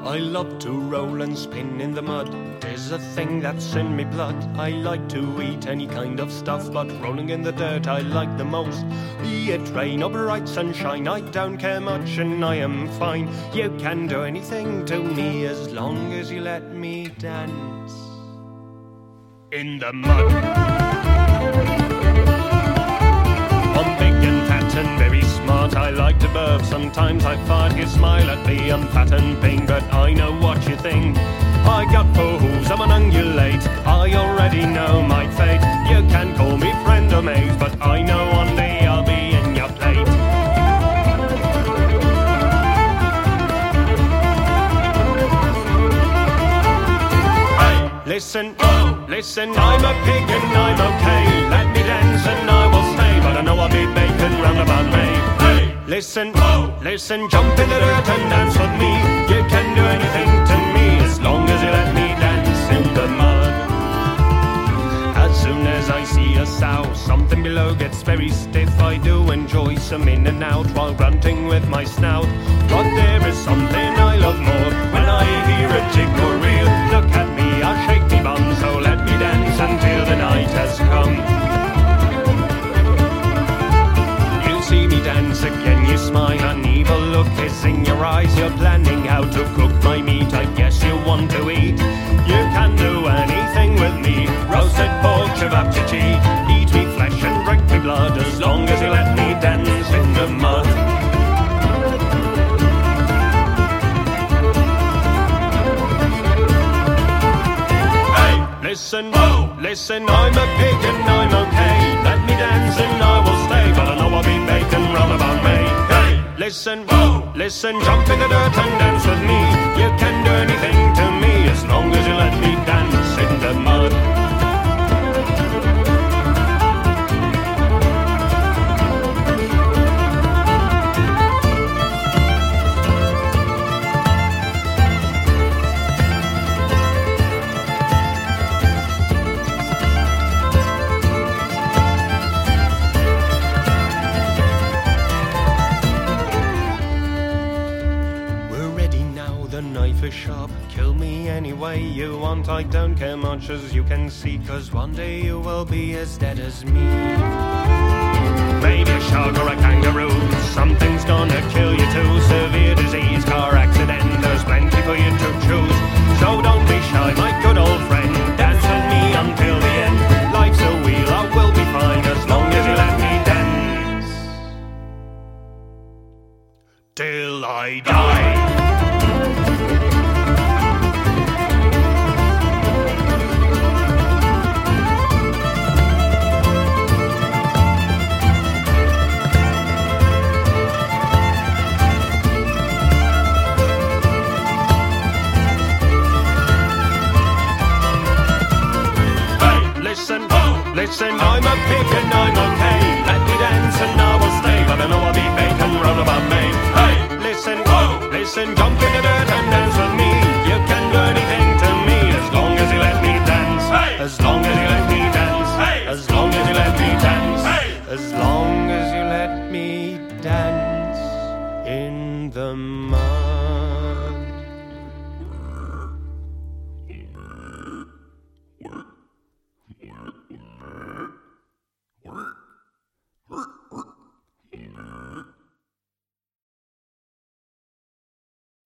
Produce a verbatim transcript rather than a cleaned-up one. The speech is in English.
I love to roll and spin in the mud. 'Tis a thing that's in me blood. I like to eat any kind of stuff, but rolling in the dirt I like the most. Be it rain or bright sunshine, I don't care much and I am fine. You can do anything to me as long as you let me dance in the mud. I'm big and fat and very smart. I like to burp, sometimes I fart. You smile at me, I'm fat and pink, but I know what you think. I got four hooves, I'm an ungulate. I already know my fate. You can call me friend or mate, but I know one day I'll be in your plate. Hey, listen, oh, listen, I'm a pig and I'm okay. Let me dance and I will stay, but I know I'll be bacon round about May. Hey, listen, oh, listen, jump in the dirt and dance with me. You can do anything to me as long as you let me dance in the mud. As soon as I see a sow, something below gets very stiff. I do enjoy some in and out while grunting with my snout. But there is something I love more when I hear a jig or reel. Look at me, I'll shake me bum, so let me dance until the night has come. You see me dance again, you smile, an evil look is in your eyes. You're planning how to cook my meat, I guess you want to eat. You can do anything with me, roasted pork, cevapcici. Eat me flesh and drink me blood, as long as you let me dance in the mud. Hey, listen, oh, listen, I'm a pig and I'm okay. Let me dance and I will stay, but I know I'll be bacon round about May. Hey, listen, oh, listen, jump in the dirt and dance with me. You can do anything to me as long as you let me dance in the mud. Sharp, kill me any way you want. I don't care much, as you can see, 'cause one day you will be as dead as me. Maybe a shark or a kangaroo, something's gonna kill you too. Severe disease, car accident, there's plenty for you to choose. So don't be shy, my good old friend, dance with me until the end. Life's a wheel, I will be fine as long as you let me dance till I die. Listen, oh, listen, I'm a pig and I'm okay. Let me dance and I will stay, but I know I'll be bacon round about May. Hey, listen, oh, listen, jump in the dirt and dance with me. You can do anything to me as long as you let me dance. Hey, as long as you let me dance. Hey, as long as you let me dance. Hey, as long as you let me dance in the mud.